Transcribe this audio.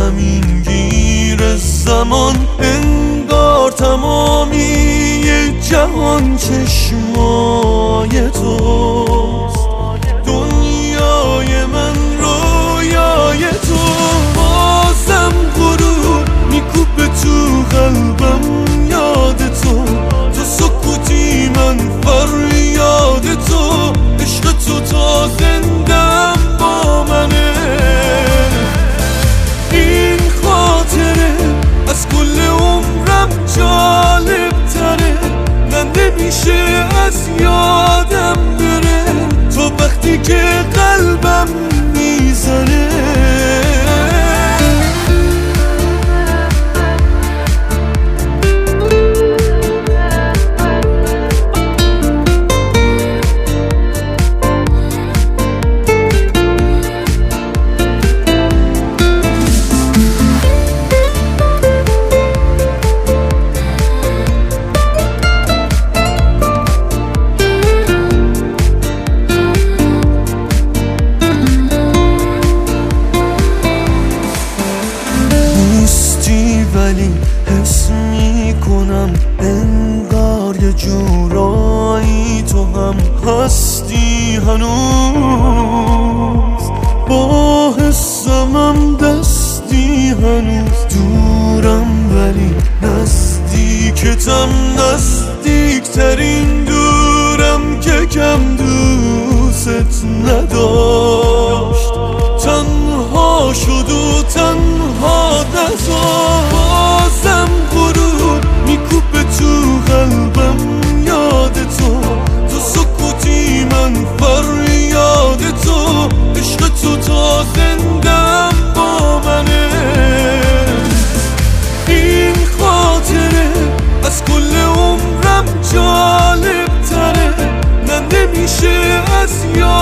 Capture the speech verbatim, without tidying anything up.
زمین گیر زمان، انگار تمامی جهان چشمای توست. دنیای من رویای تو، بازم غرور میکوبه تو قلبم یاد تو. تو سکوتی من فریاد تو، عشق تو تا زندم با منه. این خاطره از کل عمرم جالب تره، من نمیشه از یادم بره تو وقتی که قلبم میزنه. ولی حس میکنم انگار یه جورایی تو هم هستی هنوز. با حسمم دستی هنوز، دورم ولی نزدیکتم، نزدیکترین دورم که کم دوست نداشت. تنها شد و تنها نزار، بازم غرور میکوبه تو قلبم یاد تو. تو سکوتی من فریاد تو، عشق تو تا زندم با منه. این خاطره از کل عمرم جالب تره، من نمیشه از یاد